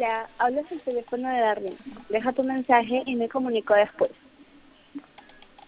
Hola, hablas el teléfono de Darlene. Deja tu mensaje y me comunico después.